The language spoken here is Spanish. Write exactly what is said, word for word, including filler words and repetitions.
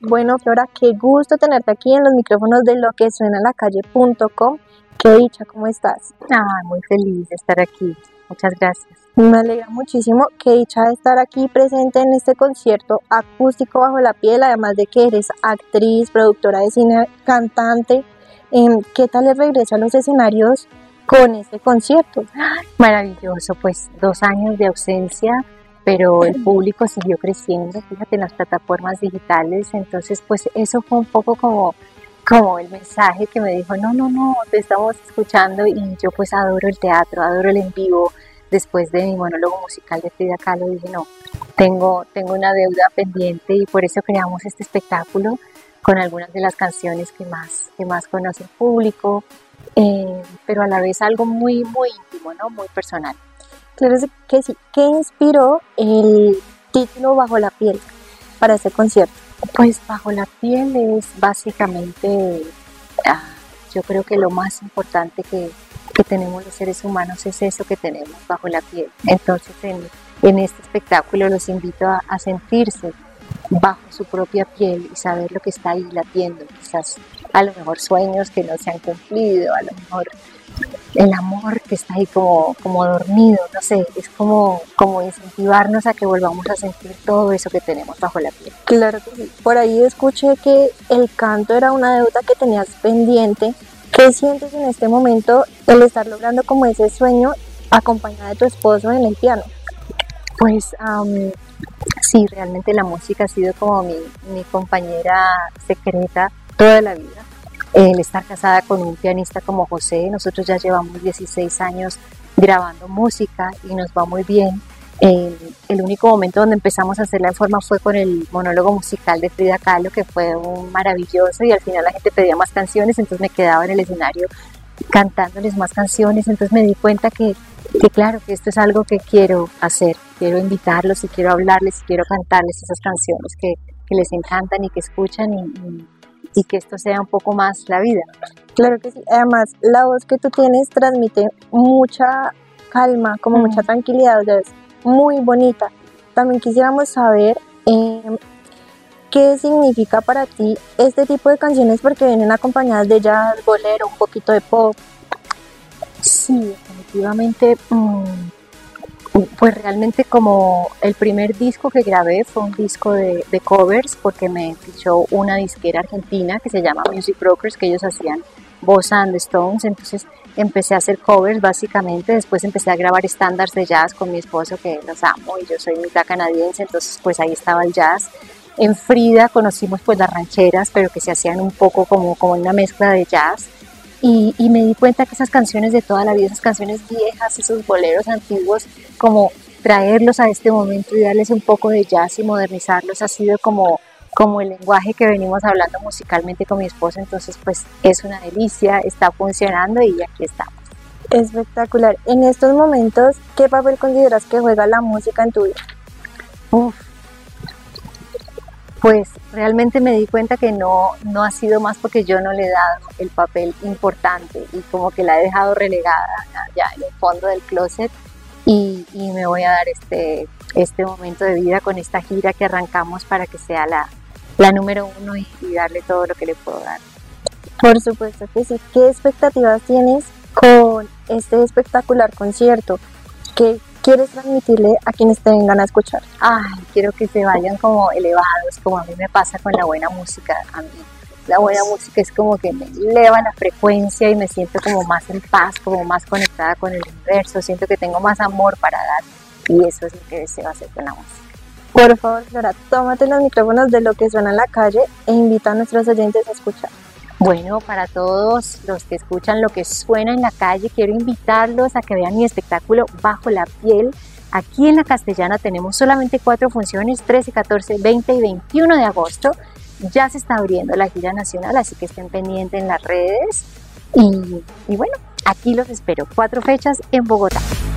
Bueno, Flora, qué gusto tenerte aquí en los micrófonos de lo que suena en la calle punto com. Qué dicha, ¿cómo estás? Ah, muy feliz de estar aquí. Muchas gracias. Me alegra muchísimo, qué dicha de estar aquí presente en este concierto acústico Bajo la Piel, además de que eres actriz, productora de cine, cantante. Eh, ¿Qué tal el regreso a los escenarios con este concierto? Maravilloso, pues dos años de ausencia, pero el público siguió creciendo, fíjate, en las plataformas digitales, entonces pues eso fue un poco como, como el mensaje que me dijo, no, no, no, te estamos escuchando y yo pues adoro el teatro, adoro el en vivo. Después de mi monólogo musical de Frida Kahlo dije, no, tengo, tengo una deuda pendiente y por eso creamos este espectáculo con algunas de las canciones que más, que más conoce el público, eh, pero a la vez algo muy, muy íntimo, ¿no? Muy personal. Claro que sí. ¿Qué inspiró el título Bajo la Piel para este concierto? Pues Bajo la Piel es básicamente, ah, yo creo que lo más importante que, que tenemos los seres humanos es eso que tenemos bajo la piel. Entonces en, en este espectáculo los invito a, a sentirse bajo su propia piel y saber lo que está ahí latiendo, quizás a lo mejor sueños que no se han cumplido, a lo mejor el amor que está ahí como, como dormido, no sé, es como, como incentivarnos a que volvamos a sentir todo eso que tenemos bajo la piel. Claro que sí. Por ahí escuché que el canto era una deuda que tenías pendiente. ¿Qué sientes en este momento el estar logrando como ese sueño acompañada de tu esposo en el piano? Pues um, sí, realmente la música ha sido como mi, mi compañera secreta toda la vida. El estar casada con un pianista como José, nosotros ya llevamos dieciséis años grabando música y nos va muy bien. El, el único momento donde empezamos a hacerla en forma fue con el monólogo musical de Frida Kahlo, que fue un maravilloso y al final la gente pedía más canciones, entonces me quedaba en el escenario cantándoles más canciones, entonces me di cuenta que, que claro, que esto es algo que quiero hacer, quiero invitarlos y quiero hablarles y quiero cantarles esas canciones que, que les encantan y que escuchan y, y, y que esto sea un poco más la vida. Claro que sí, además la voz que tú tienes transmite mucha calma, como mm. mucha tranquilidad, o sea, es muy bonita. También quisiéramos saber eh, qué significa para ti este tipo de canciones porque vienen acompañadas de jazz, bolero, un poquito de pop. Sí, definitivamente, mmm, pues realmente como el primer disco que grabé fue un disco de, de covers porque me fichó una disquera argentina que se llama Music Brokers, que ellos hacían bossa and the Stones, entonces empecé a hacer covers básicamente, después empecé a grabar estándares de jazz con mi esposo que los amo y yo soy mitad canadiense, entonces pues ahí estaba el jazz. En Frida conocimos pues las rancheras, pero que se hacían un poco como, como una mezcla de jazz y, y me di cuenta que esas canciones de toda la vida, esas canciones viejas, esos boleros antiguos, como traerlos a este momento y darles un poco de jazz y modernizarlos ha sido como como el lenguaje que venimos hablando musicalmente con mi esposo, entonces pues es una delicia, está funcionando y aquí estamos. Espectacular. En estos momentos, ¿qué papel consideras que juega la música en tu vida? Uf, pues realmente me di cuenta que no, no ha sido más porque yo no le he dado el papel importante y como que la he dejado relegada ya en el fondo del closet y, y me voy a dar este, este momento de vida con esta gira que arrancamos para que sea la la número uno y, y darle todo lo que le puedo dar. Por supuesto que sí. ¿Qué expectativas tienes con este espectacular concierto? ¿Qué quieres transmitirle a quienes te vengan a escuchar? Ay, quiero que se vayan como elevados, como a mí me pasa con la buena música. A mí la buena música es como que me eleva la frecuencia y me siento como más en paz, como más conectada con el universo, siento que tengo más amor para dar y eso es lo que deseo hacer con la música. Por favor, Flora, tómate los micrófonos de lo que suena en la calle e invita a nuestros oyentes a escuchar. Bueno, para todos los que escuchan lo que suena en la calle, quiero invitarlos a que vean mi espectáculo Bajo la Piel. Aquí en La Castellana tenemos solamente cuatro funciones, trece, catorce, veinte y veintiuno de agosto. Ya se está abriendo la gira nacional, así que estén pendientes en las redes. Y, y bueno, aquí los espero. Cuatro fechas en Bogotá.